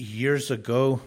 Years ago,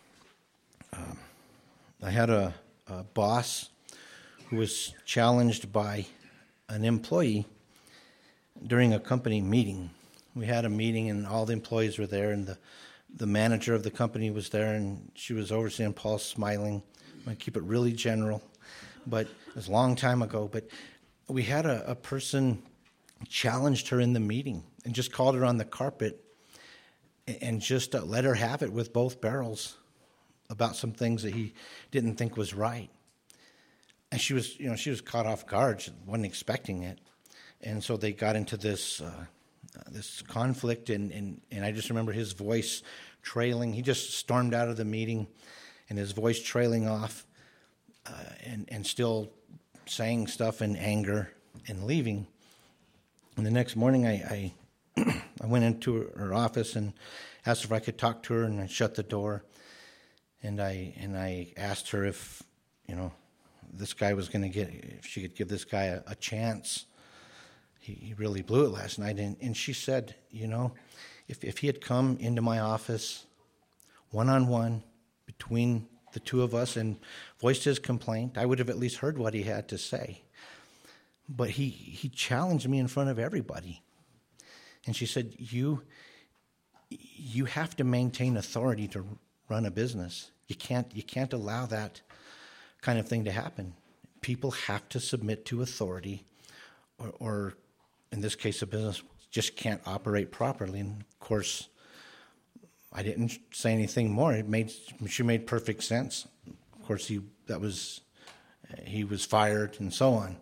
I had a boss who was challenged by an employee during a company meeting. We had a meeting and all the employees were there, and the manager of the company was there, and she was overseeing Paul, smiling. I'm going to keep it really general, but it was a long time ago. But we had a person challenged her in the meeting and just called her on the carpet and just let her have it with both barrels about some things that he didn't think was right. And she was caught off guard. She wasn't expecting it. And so they got into this conflict, and I just remember his voice trailing. He just stormed out of the meeting, and his voice trailing off, and still saying stuff in anger and leaving. And the next morning, I went into her office and asked if I could talk to her, and I shut the door. And I asked her if this guy was going to if she could give this guy a chance. He really blew it last night. And she said, if he had come into my office one-on-one between the two of us and voiced his complaint, I would have at least heard what he had to say. But he challenged me in front of everybody. And she said, you have to maintain authority to run a business. You can't allow that kind of thing to happen. People have to submit to authority, or in this case, a business just can't operate properly. And of course, I didn't say anything more. She made perfect sense. Of course, he was fired and so on.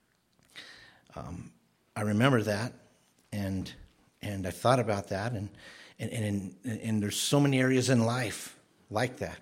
I remember that, and I thought about that, and there's so many areas in life like that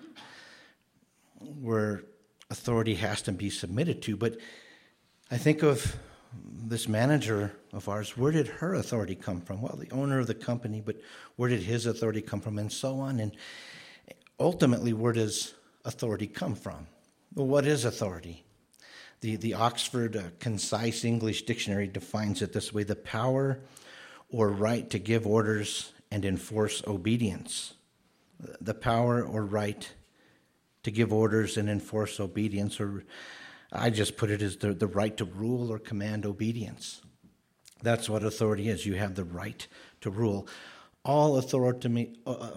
where authority has to be submitted to. But I think of this manager of ours. Where did her authority come from? Well, the owner of the company, but where did his authority come from, and so on? And ultimately, where does authority come from? Well, what is authority? The Oxford Concise English Dictionary defines it this way: the power or right to give orders and enforce obedience. The power or right to give orders and enforce obedience, or I just put it as the right to rule or command obedience. That's what authority is. You have the right to rule. All authority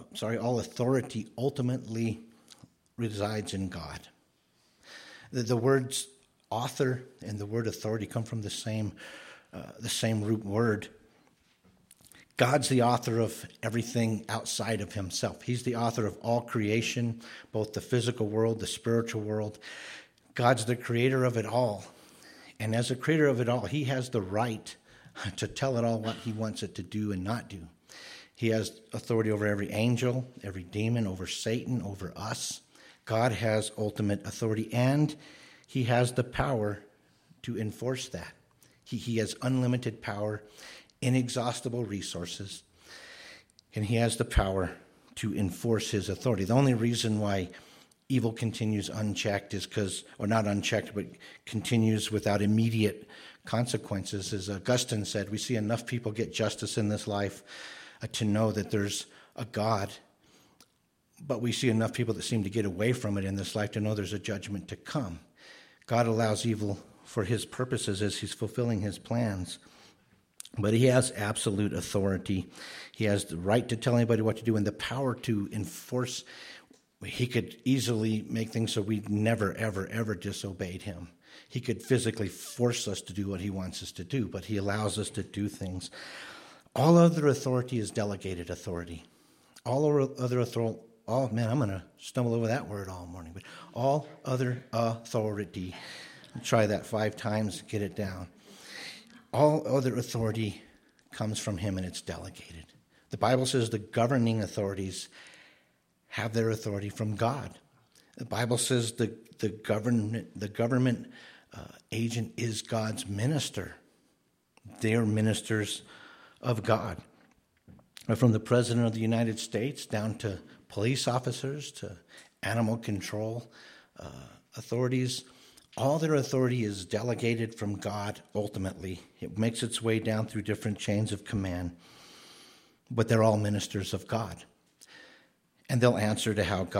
ultimately resides in God. The words author and the word authority come from the same root word. God's the author of everything outside of himself. He's the author of all creation, both the physical world, the spiritual world. God's the creator of it all. And as the creator of it all, he has the right to tell it all what he wants it to do and not do. He has authority over every angel, every demon, over Satan, over us. God has ultimate authority, and he has the power to enforce that. He has unlimited power, inexhaustible resources, and he has the power to enforce his authority. The only reason why evil continues unchecked is not unchecked, but continues without immediate consequences. As Augustine said, we see enough people get justice in this life to know that there's a God, but we see enough people that seem to get away from it in this life to know there's a judgment to come. God allows evil for his purposes as he's fulfilling his plans. But he has absolute authority. He has the right to tell anybody what to do and the power to enforce. He could easily make things so we never, ever, ever disobeyed him. He could physically force us to do what he wants us to do, but he allows us to do things. All other authority is delegated authority. I'm going to stumble over that word all morning. But all other authority. Try that 5 times, get it down. All other authority comes from him, and it's delegated. The Bible says the governing authorities have their authority from God. The Bible says the government agent is God's minister. They are ministers of God. From the President of the United States down to police officers to animal control authorities, all their authority is delegated from God ultimately. It makes its way down through different chains of command, but they're all ministers of God. and they'll answer to how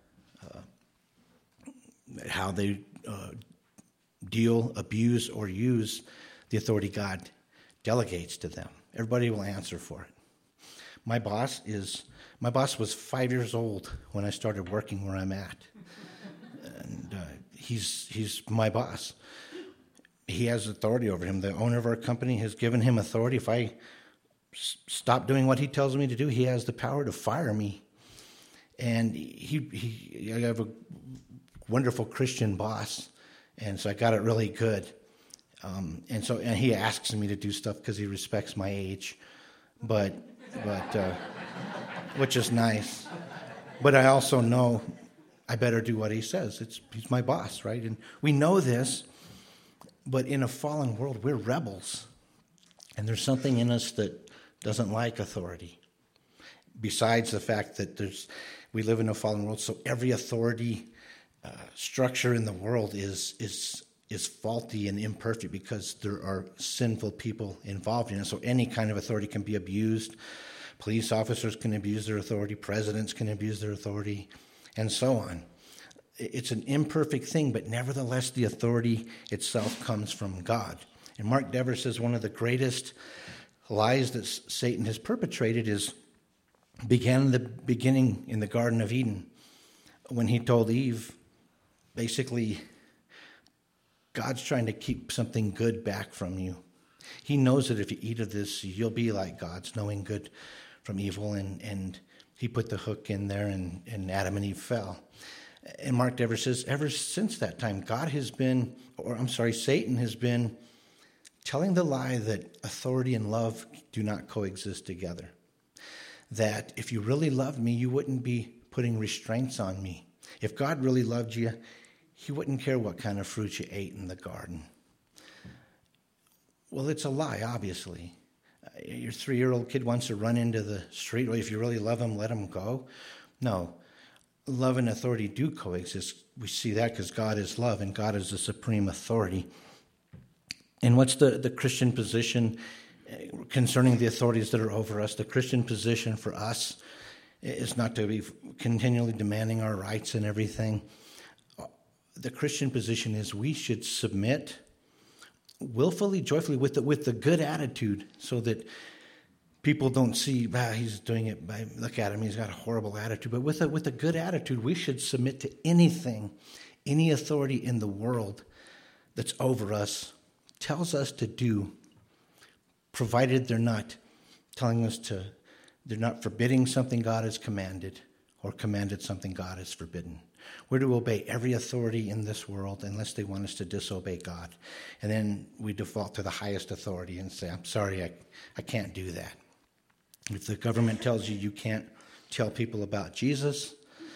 they deal, abuse, or use the authority God delegates to them. Everybody will answer for it. My boss was 5 years old when I started working where I'm at. And he's my boss. He has authority over him. The owner of our company has given him authority. If I stop doing what he tells me to do, he has the power to fire me. And I have a wonderful Christian boss, and so I got it really good. And he asks me to do stuff because he respects my age, but which is nice. But I also know I better do what he says. He's my boss, right? And we know this, but in a fallen world, we're rebels. And there's something in us that doesn't like authority. Besides the fact that we live in a fallen world, so every authority structure in the world is faulty and imperfect because there are sinful people involved in it. So any kind of authority can be abused. Police officers can abuse their authority. Presidents can abuse their authority, and so on. It's an imperfect thing, but nevertheless, the authority itself comes from God. And Mark Dever says one of the greatest lies that Satan has perpetrated began in the beginning in the Garden of Eden when he told Eve, basically, God's trying to keep something good back from you. He knows that if you eat of this, you'll be like God's, knowing good from evil, and he put the hook in there, and Adam and Eve fell. And Mark Dever says, ever since that time, Satan has been telling the lie that authority and love do not coexist together. That if you really loved me, you wouldn't be putting restraints on me. If God really loved you, he wouldn't care what kind of fruit you ate in the garden. Well, it's a lie, obviously. Your 3-year-old kid wants to run into the street. Well, if you really love him, let him go. No. Love and authority do coexist. We see that because God is love and God is the supreme authority. And what's the Christian position concerning the authorities that are over us? The Christian position for us is not to be continually demanding our rights and everything. The Christian position is we should submit willfully, joyfully, with the good attitude, so that people don't see, he's doing it by, look at him, he's got a horrible attitude. But with a good attitude, we should submit to anything, any authority in the world that's over us tells us to do, provided they're not they're not forbidding something God has commanded or commanded something God has forbidden. We're to obey every authority in this world unless they want us to disobey God. And then we default to the highest authority and say, I'm sorry, I can't do that. If the government tells you can't tell people about Jesus,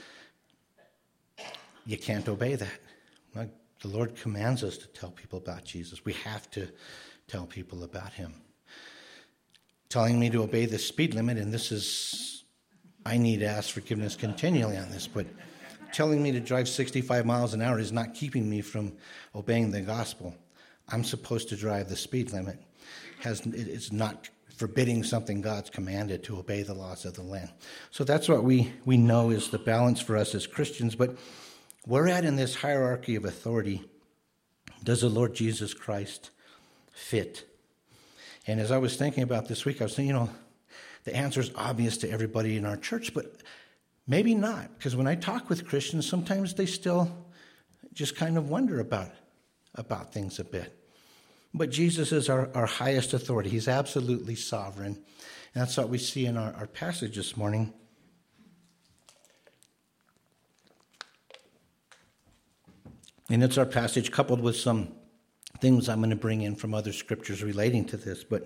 you can't obey that. Well, the Lord commands us to tell people about Jesus. We have to tell people about him. Telling me to obey the speed limit, and I need to ask forgiveness continually on this, but telling me to drive 65 miles an hour is not keeping me from obeying the gospel. I'm supposed to drive the speed limit. It's not forbidding something God's commanded, to obey the laws of the land. So that's what we know is the balance for us as Christians. But where at in this hierarchy of authority does the Lord Jesus Christ fit? And as I was thinking about this week, I was thinking, the answer is obvious to everybody in our church, but maybe not, because when I talk with Christians, sometimes they still just kind of wonder about things a bit. But Jesus is our highest authority. He's absolutely sovereign. And that's what we see in our passage this morning. And it's our passage coupled with some things I'm going to bring in from other scriptures relating to this. But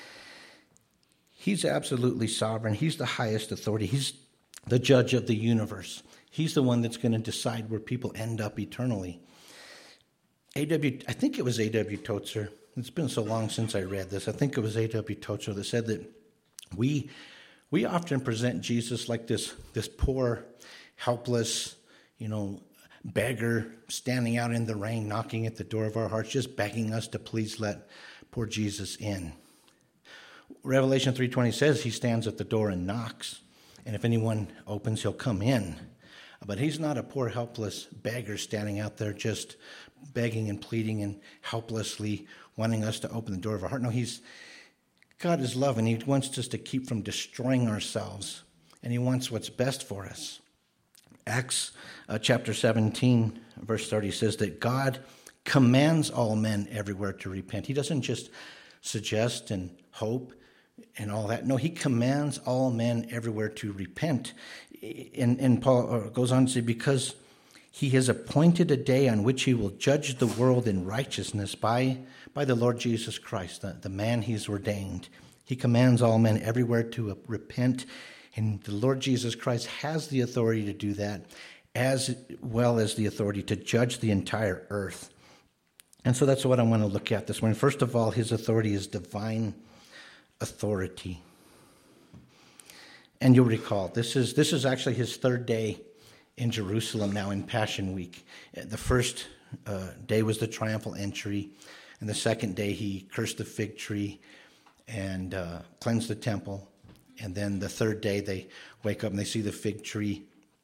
he's absolutely sovereign. He's the highest authority. He's the judge of the universe. He's the one that's going to decide where people end up eternally. I think it was A.W. Tozer. It's been so long since I read this. I think it was A.W. Tozer that said that we often present Jesus like this poor, helpless, beggar standing out in the rain, knocking at the door of our hearts, just begging us to please let poor Jesus in. Revelation 3:20 says he stands at the door and knocks. and if anyone opens, he'll come in. But he's not a poor, helpless beggar standing out there just begging and pleading and helplessly wanting us to open the door of our heart. No, God is love, and he wants us to keep from destroying ourselves, and he wants what's best for us. Acts chapter 17, verse 30 says that God commands all men everywhere to repent. He doesn't just suggest and hope and all that. No, he commands all men everywhere to repent. And Paul goes on to say, because he has appointed a day on which he will judge the world in righteousness by the Lord Jesus Christ, the man he's ordained. He commands all men everywhere to repent, and the Lord Jesus Christ has the authority to do that, as well as the authority to judge the entire earth. And so that's what I want to look at this morning. First of all, his authority is divine authority. And you'll recall, this is actually his third day in Jerusalem now in Passion Week. The first day was the triumphal entry, and the second day he cursed the fig tree and cleansed the temple. And then the third day they wake up and they see the fig tree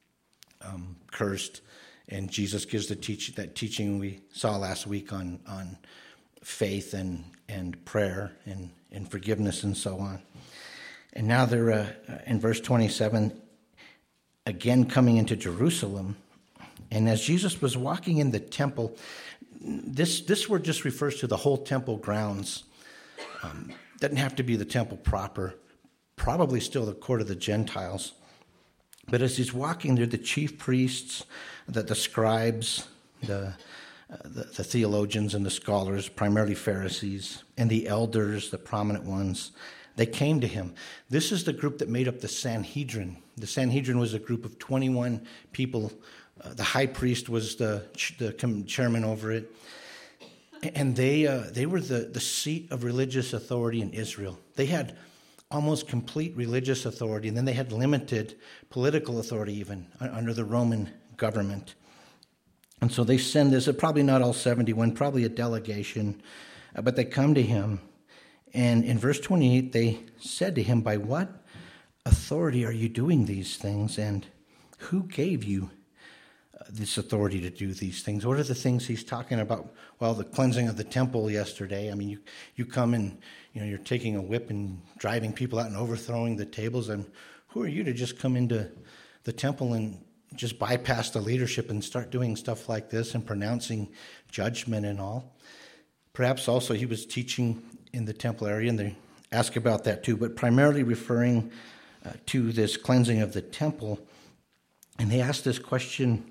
cursed, and Jesus gives that teaching we saw last week on faith and prayer and forgiveness and so on. And now they're in verse 27, again coming into Jerusalem. And as Jesus was walking in the temple, this word just refers to the whole temple grounds. Doesn't have to be the temple proper, probably still the court of the Gentiles. But as he's walking there, the chief priests, the scribes, the theologians and the scholars, primarily Pharisees, and the elders, the prominent ones, they came to him. This is the group that made up the Sanhedrin. The Sanhedrin was a group of 21 people. The high priest was the chairman over it. And they were the seat of religious authority in Israel. They had almost complete religious authority, and then they had limited political authority even under the Roman government. And so they send this, probably not all 71, probably a delegation, but they come to him. And in verse 28, they said to him, by what authority are you doing these things? And who gave you this authority to do these things? What are the things he's talking about? Well, the cleansing of the temple yesterday. I mean, you come and you're taking a whip and driving people out and overthrowing the tables. And who are you to just come into the temple and just bypass the leadership and start doing stuff like this and pronouncing judgment and all? Perhaps also he was teaching in the temple area, and they ask about that too, but primarily referring to this cleansing of the temple. And they ask this question,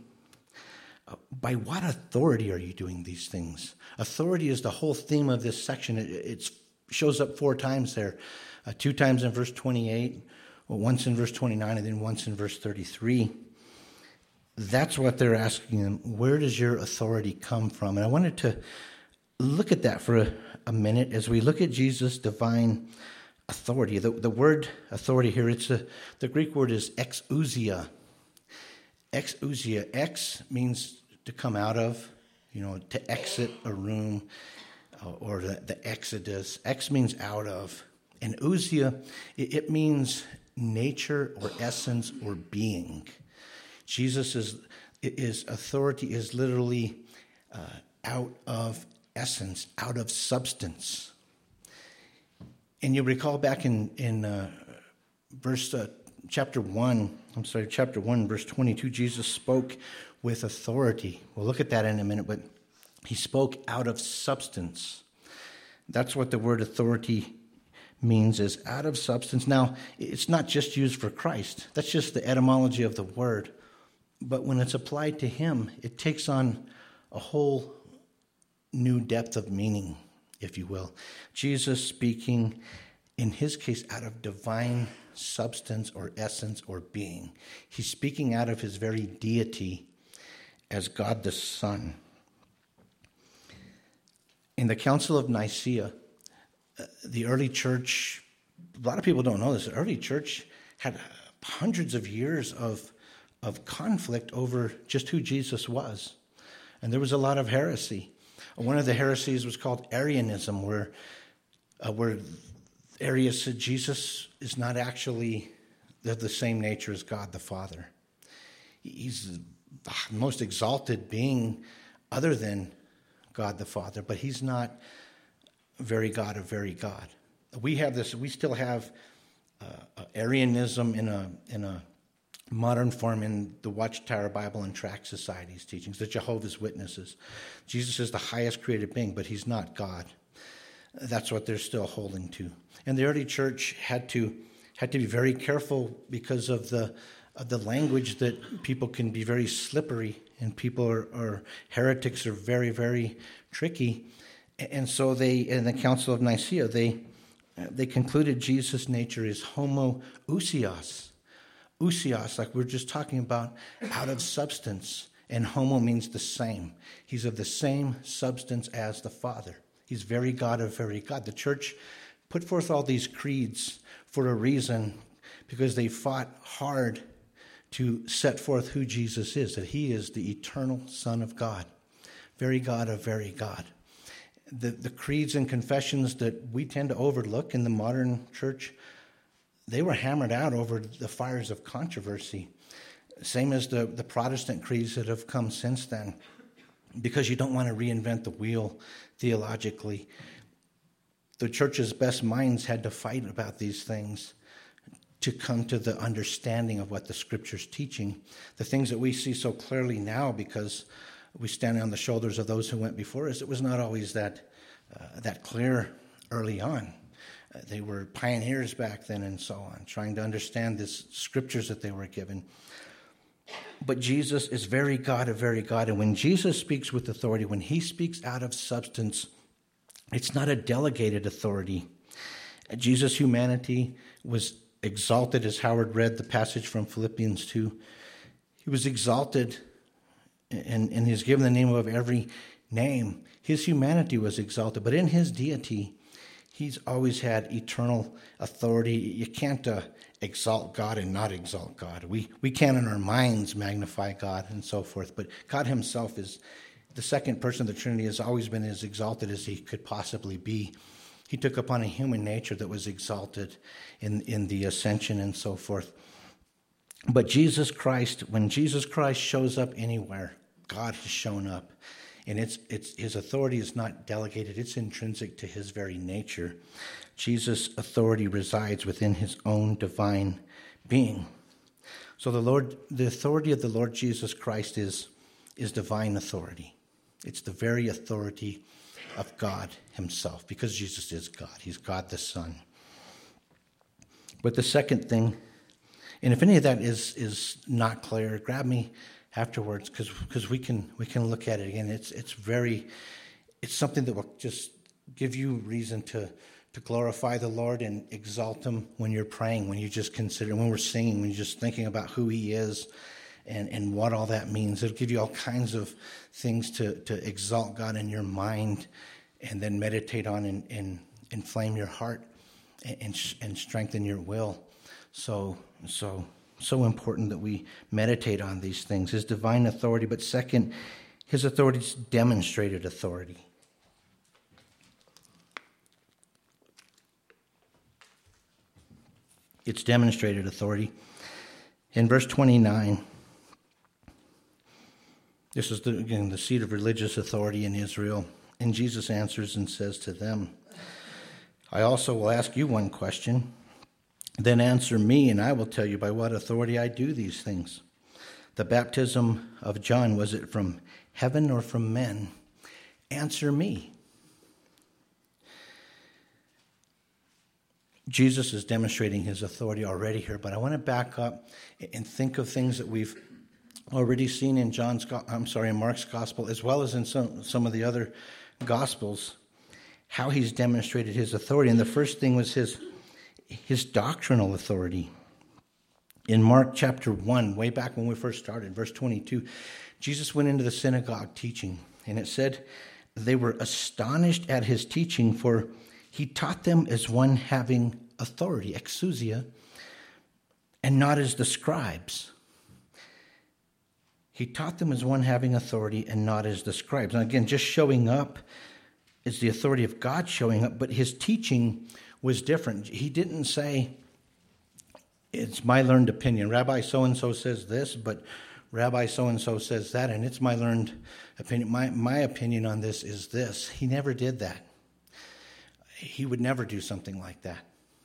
by what authority are you doing these things? Authority is the whole theme of this section. It shows up 4 times there, 2 times in verse 28, once in verse 29, and then once in verse 33. That's what they're asking them. Where does your authority come from? And I wanted to look at that for a minute as we look at Jesus' divine authority. The word authority here, the Greek word is exousia. Exousia. Ex means to come out of, to exit a room, or the exodus. Ex means out of. And ousia, it means nature or essence or being. Jesus' authority is literally out of essence, out of substance. And you recall back in chapter 1, verse 22, Jesus spoke with authority. We'll look at that in a minute, but he spoke out of substance. That's what the word authority means, is out of substance. Now, it's not just used for Christ. That's just the etymology of the word. But when it's applied to him, it takes on a whole new depth of meaning, if you will. Jesus speaking, in his case, out of divine substance or essence or being. He's speaking out of his very deity as God the Son. In the Council of Nicaea, the early church, a lot of people don't know this, the early church had hundreds of years of conflict over just who Jesus was. And there was a lot of heresy. One of the heresies was called Arianism, where Arius said Jesus is not actually of the same nature as God the Father. He's the most exalted being other than God the Father, but he's not very God of very God. We still have Arianism in a modern form in the Watchtower Bible and Tract Society's teachings, the Jehovah's Witnesses. Jesus is the highest created being, but he's not God. That's what they're still holding to. And the early church had to be very careful because of the language that people can be very slippery, and people are heretics are very, very tricky. And so in the Council of Nicaea, they concluded Jesus' nature is homoousios. Ousios, like we're just talking about, out of substance. And homo means the same. He's of the same substance as the Father. He's very God of very God. The church put forth all these creeds for a reason, because they fought hard to set forth who Jesus is, that he is the eternal Son of God, very God of very God. The creeds and confessions that we tend to overlook in the modern church, they were hammered out over the fires of controversy, same as the Protestant creeds that have come since then, because you don't want to reinvent the wheel theologically. The church's best minds had to fight about these things to come to the understanding of what the Scripture's teaching, the things that we see so clearly now because we stand on the shoulders of those who went before us. It was not always that clear early on. They were pioneers back then and so on, trying to understand these Scriptures that they were given. But Jesus is very God of very God, and when Jesus speaks with authority, when he speaks out of substance, it's not a delegated authority. Jesus' humanity was exalted, as Howard read the passage from Philippians 2. He was exalted, and he's given the name above every name. His humanity was exalted, but in his deity, he's always had eternal authority. You can't exalt God and not exalt God. We can in our minds magnify God and so forth, but God himself is the second person of the Trinity, has always been as exalted as he could possibly be. He took upon a human nature that was exalted in the ascension and so forth. But Jesus Christ, when Jesus Christ shows up anywhere, God has shown up. And his authority is not delegated, it's intrinsic to his very nature. Jesus' authority resides within his own divine being. So the authority of the Lord Jesus Christ is divine authority. It's the very authority of God himself, because Jesus is God. He's God the Son. But the second thing, and if any of that is not clear, grab me afterwards, because we can look at it again. It's something that will just give you reason to glorify the Lord and exalt him when you're praying, when you just consider, when we're singing, when you're just thinking about who he is and what all that means. It'll give you all kinds of things to exalt God in your mind and then meditate on and inflame your heart and strengthen your will. So important that we meditate on these things. His divine authority, but second, his authority is demonstrated authority. It's demonstrated authority. In verse 29, this is again the seat of religious authority in Israel. And Jesus answers and says to them, I also will ask you one question. Then answer me, and I will tell you by what authority I do these things. The baptism of John, was it from heaven or from men? Answer me. Jesus is demonstrating his authority already here, but I want to back up and think of things that we've already seen in Mark's gospel, as well as in some of the other gospels, how he's demonstrated his authority. And the first thing was his doctrinal authority. In Mark chapter 1, way back when we first started, verse 22, Jesus went into the synagogue teaching, and it said they were astonished at his teaching, for he taught them as one having authority, exousia, and not as the scribes. He taught them as one having authority and not as the scribes. And again, just showing up is the authority of God showing up, but his teaching was different. He didn't say, it's my learned opinion. Rabbi so-and-so says this, but Rabbi so-and-so says that, and it's my learned opinion. My opinion on this is this. He never did that. He would never do something like that.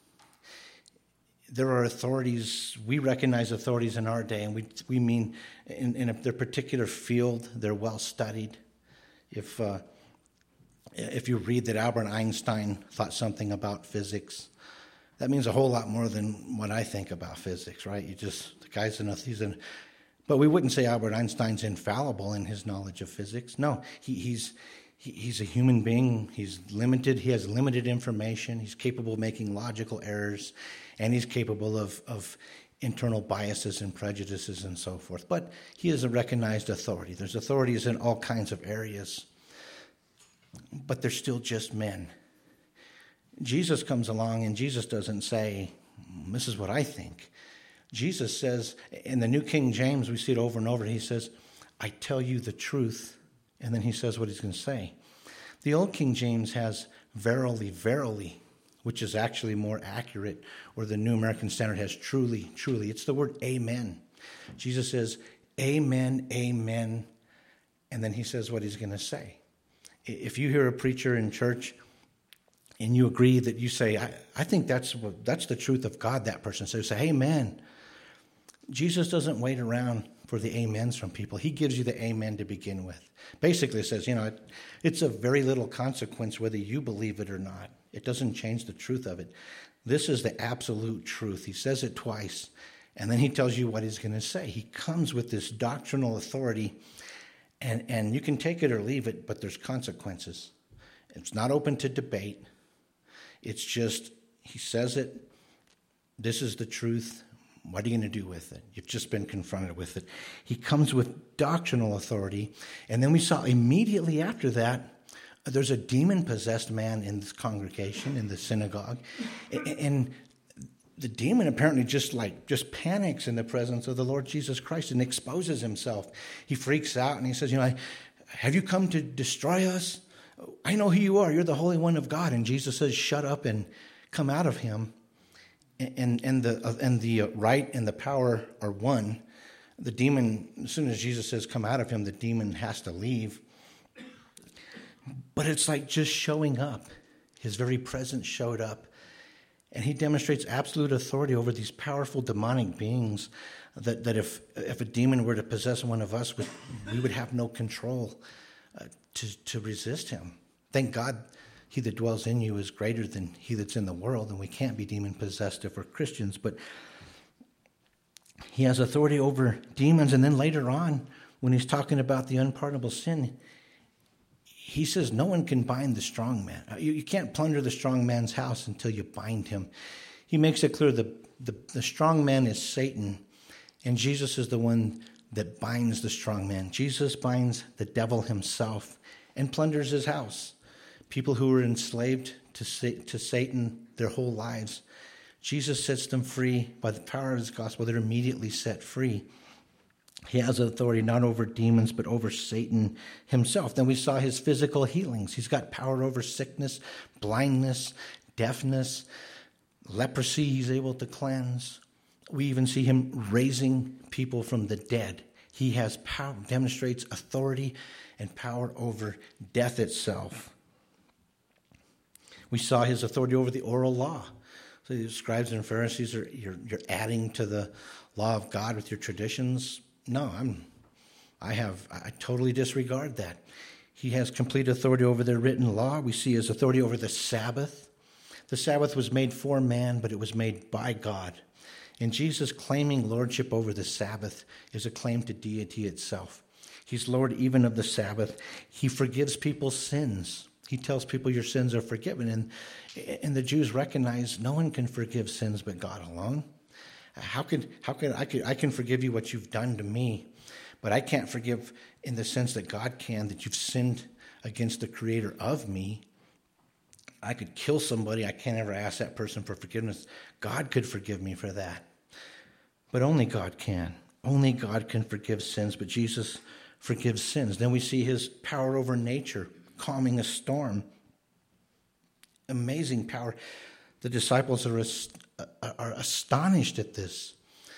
There are authorities, we recognize authorities in our day, and we mean in their particular field, they're well studied. If you read that Albert Einstein thought something about physics, that means a whole lot more than what I think about physics, right? The guy's enough, but we wouldn't say Albert Einstein's infallible in his knowledge of physics. No, he's a human being. He's limited. He has limited information. He's capable of making logical errors, and he's capable of internal biases and prejudices and so forth. But he is a recognized authority. There's authorities in all kinds of areas, but they're still just men. Jesus comes along, and Jesus doesn't say, this is what I think. Jesus says, in the New King James, we see it over and over, he says, I tell you the truth, and then he says what he's going to say. The Old King James has verily, verily, which is actually more accurate, or the New American Standard has truly, truly. It's the word amen. Jesus says, amen, amen, and then he says what he's going to say. If you hear a preacher in church and you agree that you say, I think that's the truth of God, that person says, say, amen. Jesus doesn't wait around for the amens from people. He gives you the amen to begin with. Basically, it says, it's of very little consequence whether you believe it or not. It doesn't change the truth of it. This is the absolute truth. He says it twice, and then he tells you what he's going to say. He comes with this doctrinal authority, and you can take it or leave it, but there's consequences. It's not open to debate. It's just, he says it. This is the truth. What are you going to do with it? You've just been confronted with it. He comes with doctrinal authority. And then we saw immediately after that, there's a demon-possessed man in this congregation, in the synagogue. And the demon apparently just panics in the presence of the Lord Jesus Christ and exposes himself. He freaks out and he says, have you come to destroy us? I know who you are. You're the Holy One of God. And Jesus says, shut up and come out of him. And the right and the power are one. The demon, as soon as Jesus says come out of him, the demon has to leave. But it's like just showing up. His very presence showed up. And he demonstrates absolute authority over these powerful demonic beings that if a demon were to possess one of us, we would have no control to resist him. Thank God he that dwells in you is greater than he that's in the world, and we can't be demon-possessed if we're Christians. But he has authority over demons. And then later on, when he's talking about the unpardonable sin, he says no one can bind the strong man. You can't plunder the strong man's house until you bind him. He makes it clear the strong man is Satan, and Jesus is the one that binds the strong man. Jesus binds the devil himself and plunders his house. People who were enslaved to Satan their whole lives, Jesus sets them free by the power of his gospel. They're immediately set free. He has authority not over demons, but over Satan himself. Then we saw his physical healings. He's got power over sickness, blindness, deafness, leprosy he's able to cleanse. We even see him raising people from the dead. He has power, demonstrates authority and power over death itself. We saw his authority over the oral law. So the scribes and Pharisees you're adding to the law of God with your traditions. No, I totally disregard that. He has complete authority over their written law. We see his authority over the Sabbath. The Sabbath was made for man, but it was made by God. And Jesus claiming lordship over the Sabbath is a claim to deity itself. He's Lord even of the Sabbath. He forgives people's sins. He tells people your sins are forgiven. And the Jews recognize no one can forgive sins but God alone. How can I can forgive you what you've done to me, but I can't forgive in the sense that God can, that you've sinned against the creator of me. I could kill somebody. I can't ever ask that person for forgiveness. God could forgive me for that. But only God can. Only God can forgive sins, but Jesus forgives sins. Then we see his power over nature, calming a storm. Amazing power. The disciples are are astonished at this.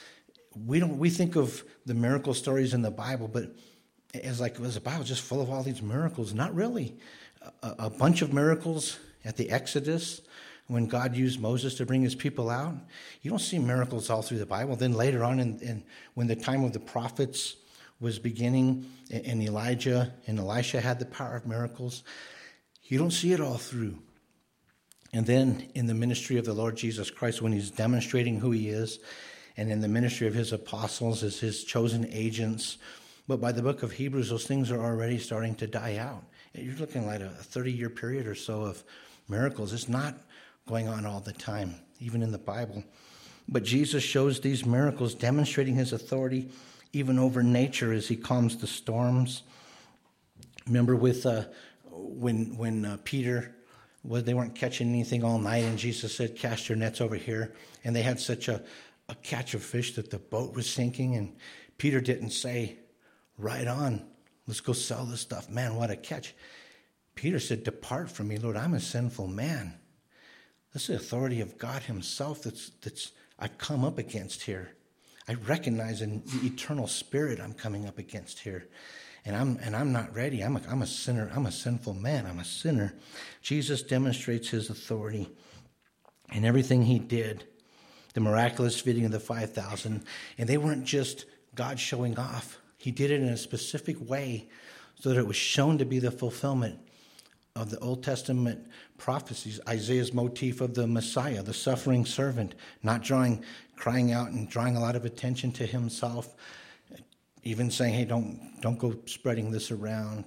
We think of the miracle stories in the Bible, but was the Bible just full of all these miracles? Not really. A bunch of miracles at the Exodus, when God used Moses to bring his people out. You don't see miracles all through the Bible. Then later on, when the time of the prophets was beginning, and Elijah and Elisha had the power of miracles, you don't see it all through. And then in the ministry of the Lord Jesus Christ, when he's demonstrating who he is, and in the ministry of his apostles as his chosen agents, but by the book of Hebrews, those things are already starting to die out. You're looking like a 30-year period or so of miracles. It's not going on all the time, even in the Bible. But Jesus shows these miracles, demonstrating his authority even over nature as he calms the storms. Remember with when Peter, they weren't catching anything all night, and Jesus said, cast your nets over here. And they had such a catch of fish that the boat was sinking, and Peter didn't say, right on, let's go sell this stuff. Man, what a catch. Peter said, depart from me, Lord, I'm a sinful man. This is the authority of God himself that's I've come up against here. I recognize in the eternal spirit I'm coming up against here. And I'm not ready. I'm a sinner. I'm a sinful man. I'm a sinner. Jesus demonstrates his authority in everything he did. The miraculous feeding of the 5,000. And they weren't just God showing off. He did it in a specific way so that it was shown to be the fulfillment of the Old Testament prophecies, Isaiah's motif of the Messiah, the suffering servant, not crying out and drawing a lot of attention to himself, even saying, hey, don't go spreading this around,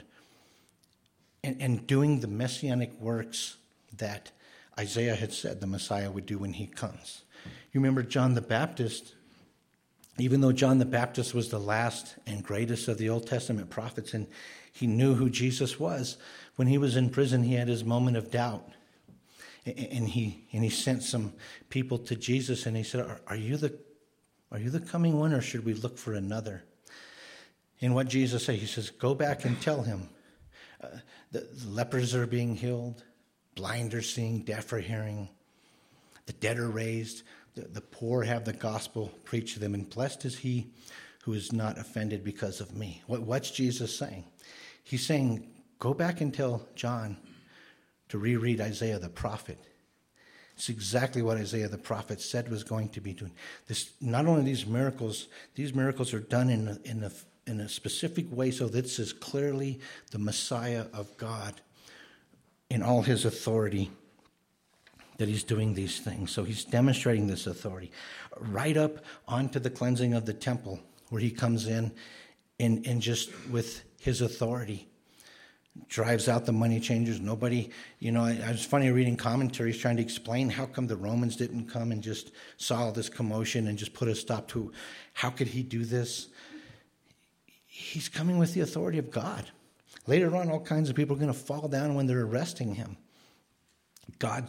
and doing the messianic works that Isaiah had said the Messiah would do when he comes. You remember John the Baptist, even though John the Baptist was the last and greatest of the Old Testament prophets, and he knew who Jesus was, when he was in prison, he had his moment of doubt. And he sent some people to Jesus, and he said, are you the coming one, or should we look for another? And what Jesus said, he says, go back and tell him. The lepers are being healed, blind are seeing, deaf are hearing, the dead are raised, the poor have the gospel preached to them, and blessed is he who is not offended because of me. What's Jesus saying? He's saying, go back and tell John to reread Isaiah the prophet. It's exactly what Isaiah the prophet said was going to be doing. Not only these miracles are done in a specific way, so this is clearly the Messiah of God in all his authority that he's doing these things. So he's demonstrating this authority right up onto the cleansing of the temple, where he comes in and just with his authority drives out the money changers. Nobody, I was funny reading commentaries trying to explain how come the Romans didn't come and just saw all this commotion and just put a stop to how could he do this? He's coming with the authority of God. Later on, all kinds of people are going to fall down when they're arresting him. God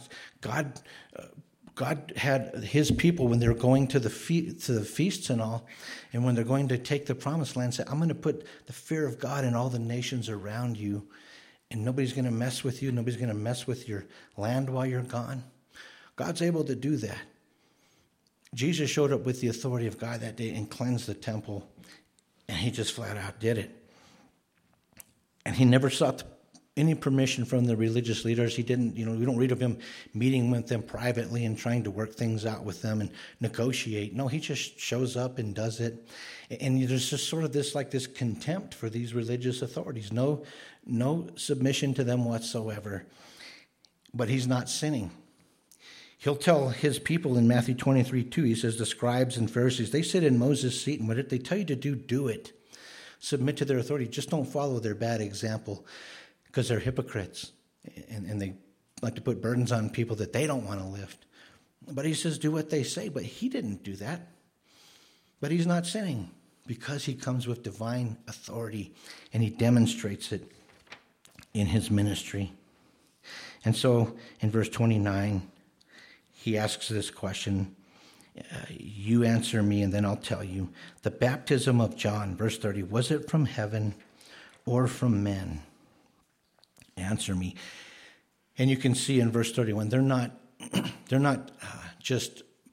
had his people when they're going to the feasts and all, and when they're going to take the promised land, say, I'm going to put the fear of God in all the nations around you, and nobody's going to mess with you. Nobody's going to mess with your land while you're gone. God's able to do that. Jesus showed up with the authority of God that day and cleansed the temple, and he just flat out did it. And he never sought any permission from the religious leaders. He didn't, we don't read of him meeting with them privately and trying to work things out with them and negotiate. No, he just shows up and does it. And there's just sort of this contempt for these religious authorities. No submission to them whatsoever. But he's not sinning. He'll tell his people in Matthew 23:2, he says, the scribes and Pharisees, they sit in Moses' seat, and what they tell you to do, do it. Submit to their authority. Just don't follow their bad example, because they're hypocrites, and they like to put burdens on people that they don't want to lift. But he says, do what they say. But he didn't do that. But he's not sinning, because he comes with divine authority, and he demonstrates it in his ministry. And so in verse 29, he asks this question, you answer me, and then I'll tell you. The baptism of John, verse 30, was it from heaven or from men? Answer me. And you can see in verse 31, they're not just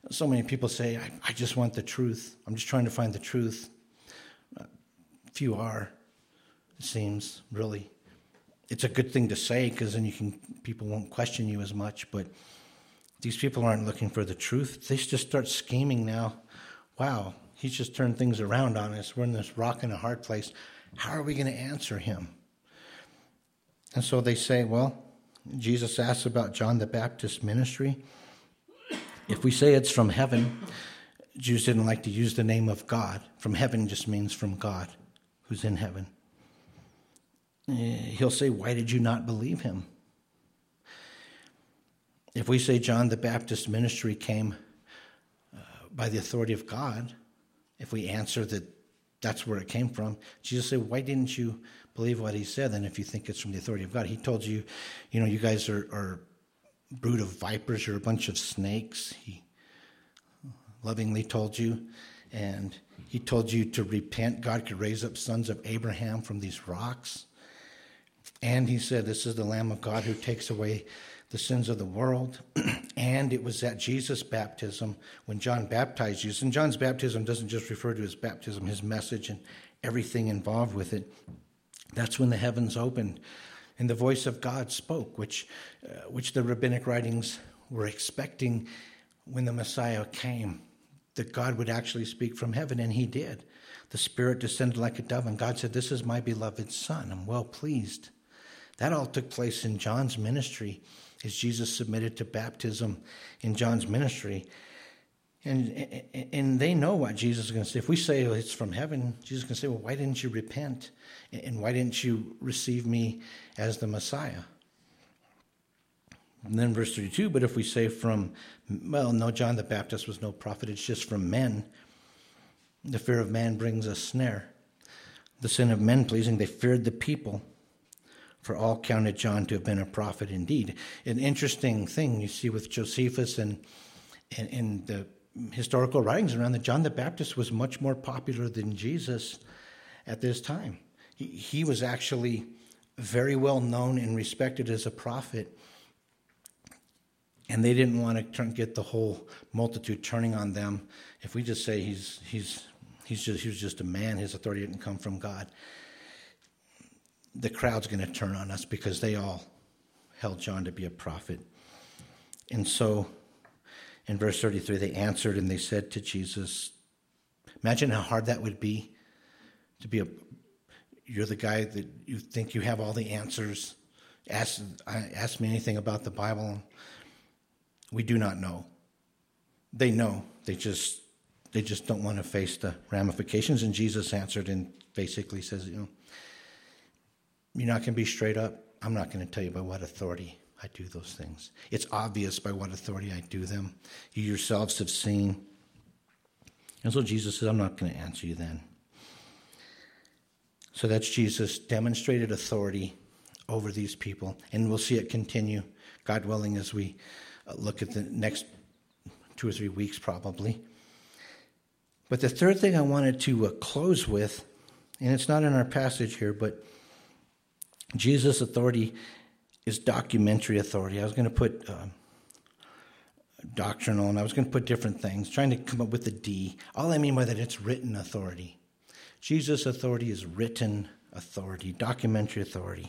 So many people say, I just want the truth. I'm just trying to find the truth. Few are, it seems, really. It's a good thing to say because then people won't question you as much, but these people aren't looking for the truth. They just start scheming now. Wow, he's just turned things around on us. We're in this rock and a hard place. How are we going to answer him? And so they say, well, Jesus asks about John the Baptist's ministry. If we say it's from heaven, Jews didn't like to use the name of God. From heaven just means from God, who's in heaven. He'll say, why did you not believe him? If we say John the Baptist's ministry came by the authority of God, if we answer that that's where it came from, Jesus said, why didn't you believe what he said? And if you think it's from the authority of God, he told you, you guys are brood of vipers, you're a bunch of snakes. He lovingly told you, and he told you to repent. God could raise up sons of Abraham from these rocks. And he said, this is the Lamb of God who takes away the sins of the world. And it was at Jesus' baptism when John baptized you. And John's baptism doesn't just refer to his baptism, his message and everything involved with it. That's when the heavens opened and the voice of God spoke, which the rabbinic writings were expecting when the Messiah came, that God would actually speak from heaven, and he did. The Spirit descended like a dove, and God said, this is my beloved Son. I'm well pleased. That all took place in John's ministry as Jesus submitted to baptism in John's ministry. And they know what Jesus is going to say. If we say it's from heaven, Jesus is going to say, well, why didn't you repent? And why didn't you receive me as the Messiah? And then verse 32, but if we say no, John the Baptist was no prophet, it's just from men. The fear of man brings a snare. The sin of men pleasing, they feared the people. For all counted John to have been a prophet indeed. An interesting thing you see with Josephus and the historical writings around that John the Baptist was much more popular than Jesus at this time. He was actually very well known and respected as a prophet. And they didn't want to get the whole multitude turning on them. If we just say he was just a man, his authority didn't come from God, the crowd's going to turn on us because they all held John to be a prophet. And so in verse 33, they answered and they said to Jesus, imagine how hard that would be to be you're the guy that you think you have all the answers. Ask me anything about the Bible. We do not know. They know. They just don't want to face the ramifications. And Jesus answered and basically says, you're not going to be straight up. I'm not going to tell you by what authority I do those things. It's obvious by what authority I do them. You yourselves have seen. And so Jesus says, I'm not going to answer you then. So that's Jesus' demonstrated authority over these people. And we'll see it continue, God willing, as we look at the next 2 or 3 weeks probably. But the third thing I wanted to close with, and it's not in our passage here, but Jesus' authority is documentary authority. I was going to put doctrinal, and I was going to put different things, trying to come up with a D. All I mean by that, it's written authority. Jesus' authority is written authority, documentary authority.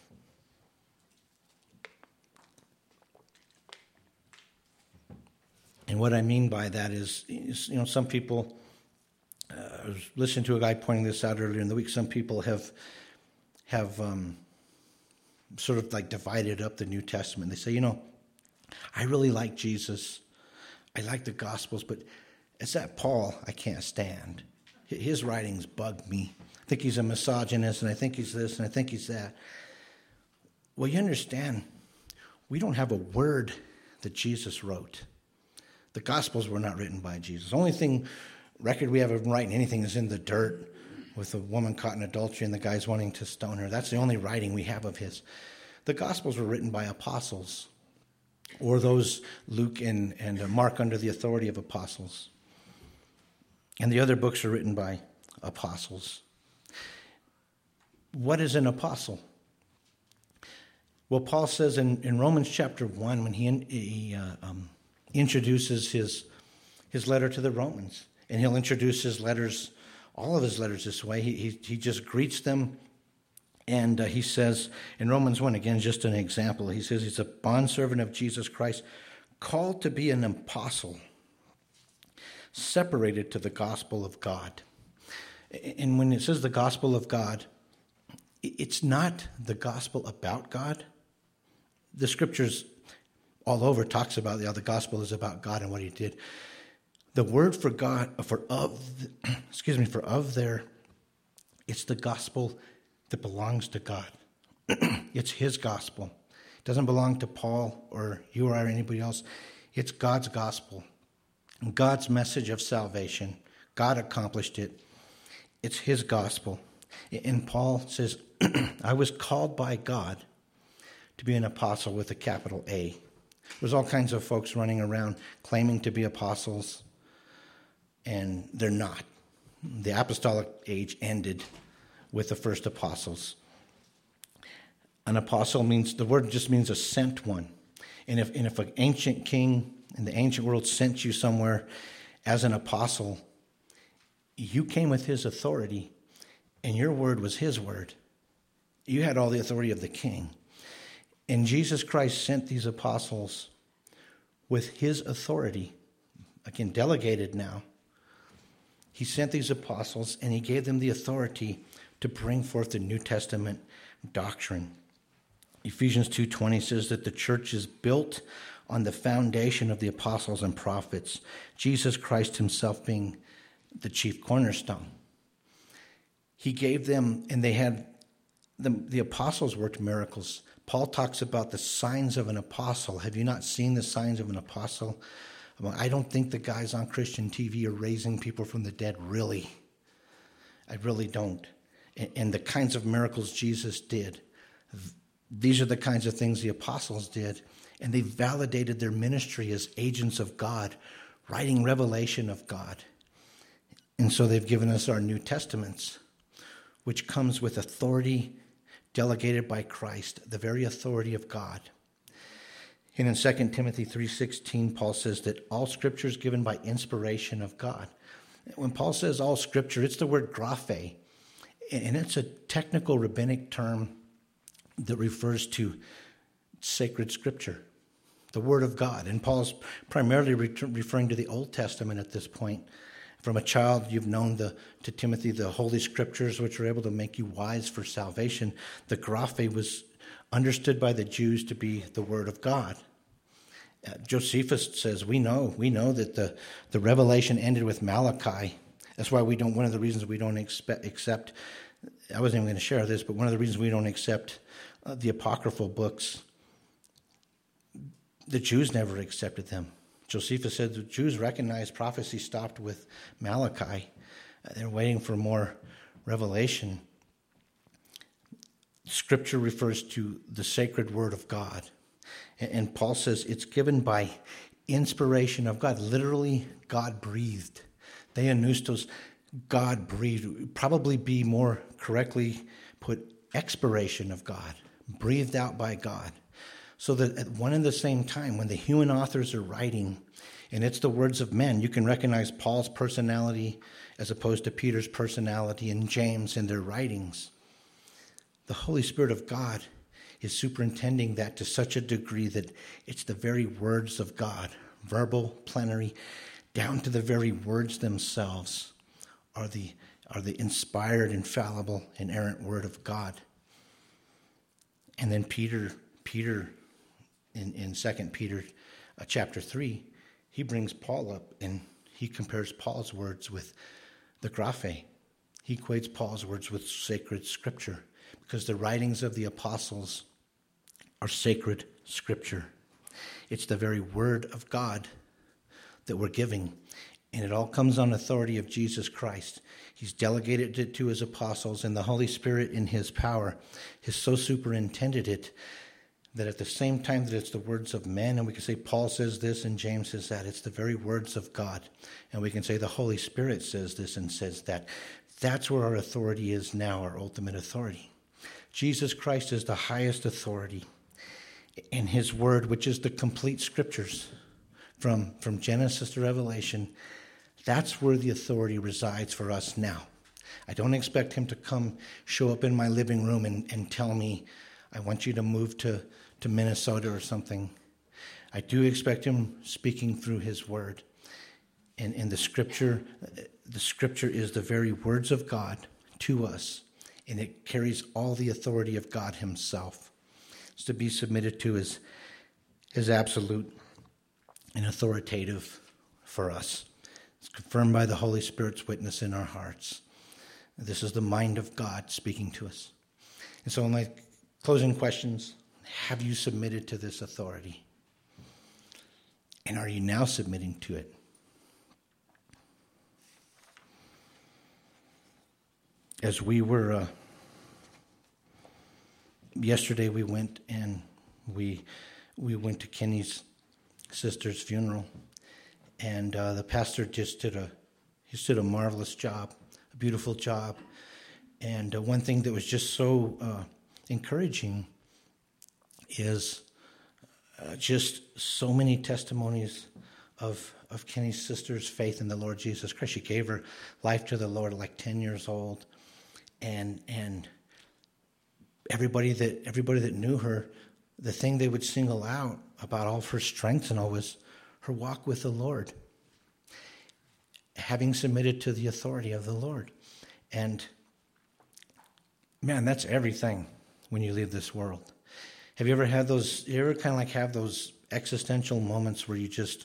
And what I mean by that is some people, I was listening to a guy pointing this out earlier in the week, some people have sort of like divided up the New Testament. They say, I really like Jesus. I like the Gospels, but it's that Paul I can't stand. His writings bug me. I think he's a misogynist, and I think he's this, and I think he's that. Well, you understand, we don't have a word that Jesus wrote. The Gospels were not written by Jesus. The only record we have of him writing anything is in the dirt with a woman caught in adultery and the guys wanting to stone her. That's the only writing we have of his. The Gospels were written by apostles, or those Luke and Mark under the authority of apostles. And the other books are written by apostles. What is an apostle? Well, Paul says in Romans chapter 1, when he introduces his letter to the Romans. And he'll introduce his letters, all of his letters this way. He just greets them. And he says in Romans 1, again, just an example, he says he's a bondservant of Jesus Christ, called to be an apostle, separated to the gospel of God. And when it says the gospel of God, it's not the gospel about God. The scriptures all over talks about how the gospel is about God and what he did. The word for God, it's the gospel that belongs to God. It's his gospel. It doesn't belong to Paul or you or anybody else. It's God's gospel. God's message of salvation. God accomplished it. It's his gospel. And Paul says, I was called by God to be an apostle with a capital A. There's all kinds of folks running around claiming to be apostles, and they're not. The apostolic age ended with the first apostles. An apostle means, the word just means a sent one. And if an ancient king in the ancient world sent you somewhere as an apostle, you came with his authority, and your word was his word. You had all the authority of the king. And Jesus Christ sent these apostles with his authority, again, delegated now. He sent these apostles, and he gave them the authority to bring forth the New Testament doctrine. Ephesians 2:20 says that the church is built on the foundation of the apostles and prophets, Jesus Christ himself being the chief cornerstone. He gave them, and they had, the apostles worked miracles. Paul talks about the signs of an apostle. Have you not seen the signs of an apostle? I don't think the guys on Christian TV are raising people from the dead, really. I really don't. And the kinds of miracles Jesus did, these are the kinds of things the apostles did. And they validated their ministry as agents of God, writing revelation of God. And so they've given us our New Testaments, which comes with authority delegated by Christ, the very authority of God. And in 2 Timothy 3:16, Paul says that all scripture is given by inspiration of God. When Paul says all scripture, it's the word graphe, and it's a technical rabbinic term that refers to sacred scripture, the word of God. And Paul's primarily referring to the Old Testament at this point. From a child, you've known to Timothy the Holy Scriptures, which are able to make you wise for salvation. The graphe was understood by the Jews to be the Word of God. Josephus says, we know that the revelation ended with Malachi. That's why one of the reasons we don't accept, I wasn't even going to share this, but one of the reasons we don't accept the apocryphal books, the Jews never accepted them. Josephus said the Jews recognized prophecy stopped with Malachi. They're waiting for more revelation. Scripture refers to the sacred word of God. And Paul says it's given by inspiration of God. Literally, God breathed. Theopneustos, God breathed. It would probably be more correctly put, expiration of God, breathed out by God. So that at one and the same time, when the human authors are writing, and it's the words of men, you can recognize Paul's personality as opposed to Peter's personality and James in their writings. The Holy Spirit of God is superintending that to such a degree that it's the very words of God, verbal, plenary, down to the very words themselves are the inspired, infallible, inerrant word of God. And then Peter in 2 Peter chapter 3, he brings Paul up and he compares Paul's words with the graphe. He equates Paul's words with sacred scripture because the writings of the apostles are sacred scripture. It's the very word of God that we're giving, and it all comes on authority of Jesus Christ. He's delegated it to his apostles, and the Holy Spirit in his power has so superintended it that at the same time that it's the words of men, and we can say Paul says this and James says that, it's the very words of God. And we can say the Holy Spirit says this and says that. That's where our authority is now, our ultimate authority. Jesus Christ is the highest authority. And his word, which is the complete scriptures, from Genesis to Revelation, that's where the authority resides for us now. I don't expect him to come show up in my living room and tell me, I want you to move to Minnesota or something. I do expect him speaking through his word. And the scripture is the very words of God to us, and it carries all the authority of God himself. It's to be submitted to is absolute and authoritative for us. It's confirmed by the Holy Spirit's witness in our hearts. This is the mind of God speaking to us. And so in my closing questions, have you submitted to this authority? And are you now submitting to it? As we were, yesterday we went and we went to Kenny's sister's funeral, and the pastor just did a marvelous job, a beautiful job. And one thing that was just so encouraging is just so many testimonies of Kenny's sister's faith in the Lord Jesus Christ. She gave her life to the Lord at like 10 years old. And everybody that knew her, the thing they would single out about all of her strengths and all was her walk with the Lord, having submitted to the authority of the Lord. And man, that's everything when you leave this world. Have you ever had those? You ever kind of like have those existential moments where you just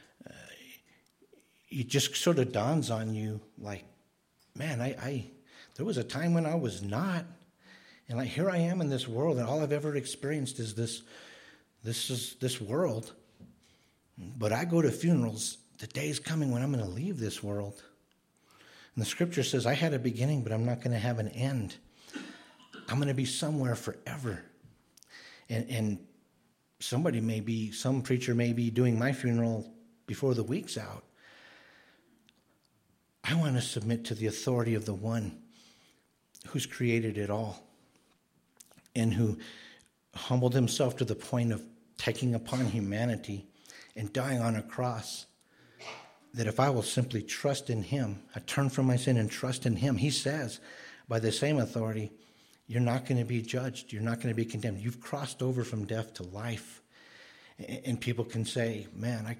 sort of dawns on you, like, man, there was a time when I was not, and like here I am in this world, and all I've ever experienced is this world. But I go to funerals. The day's coming when I'm going to leave this world. And the scripture says, I had a beginning, but I'm not going to have an end. I'm going to be somewhere forever. And some preacher may be doing my funeral before the week's out. I want to submit to the authority of the one who's created it all and who humbled himself to the point of taking upon humanity and dying on a cross, that if I will simply trust in him, I turn from my sin and trust in him, he says, by the same authority, you're not going to be judged. You're not going to be condemned. You've crossed over from death to life. And people can say, man,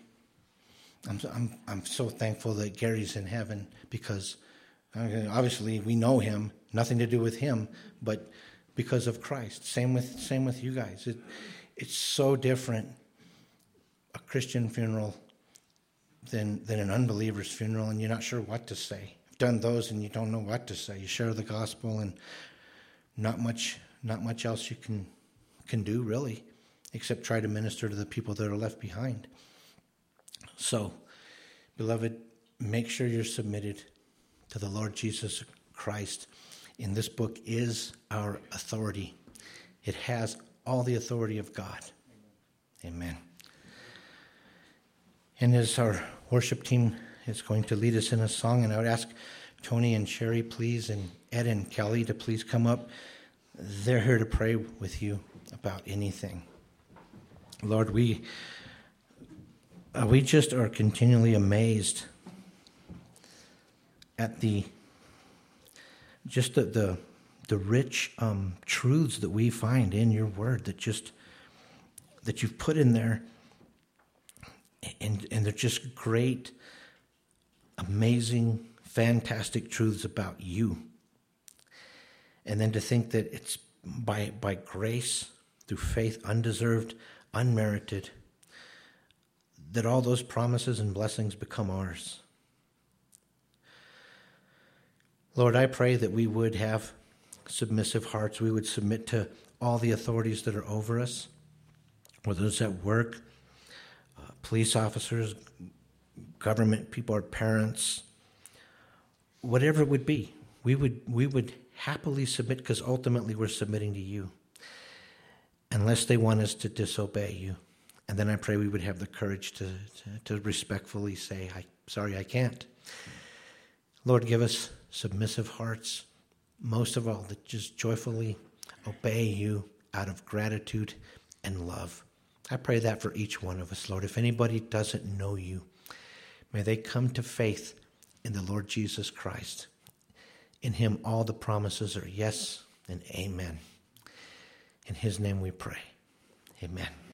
I'm so thankful that Gary's in heaven, because obviously we know him, nothing to do with him, but because of Christ. Same with you guys. It's so different, a Christian funeral than an unbeliever's funeral, and you're not sure what to say. I've done those and you don't know what to say. You share the gospel and not much else you can do really, except try to minister to the people that are left behind. So, beloved, make sure you're submitted to the Lord Jesus Christ. In this book is our authority. It has all the authority of God. Amen. And as our worship team is going to lead us in a song, and I would ask Tony and Sherry, please, and Ed and Kelly to please come up. They're here to pray with you about anything. Lord, we just are continually amazed at the rich truths that we find in your word that you've put in there, and they're just great, amazing, fantastic truths about you. And then to think that it's by grace, through faith, undeserved, unmerited, that all those promises and blessings become ours. Lord, I pray that we would have submissive hearts. We would submit to all the authorities that are over us, whether it's at work, police officers, government people, our parents, whatever it would be. We would happily submit, because ultimately we're submitting to you, unless they want us to disobey you. And then I pray we would have the courage to respectfully say, sorry, I can't. Lord, give us submissive hearts, most of all, that just joyfully obey you out of gratitude and love. I pray that for each one of us, Lord. If anybody doesn't know you, may they come to faith in the Lord Jesus Christ. In him, all the promises are yes and amen. In his name we pray. Amen.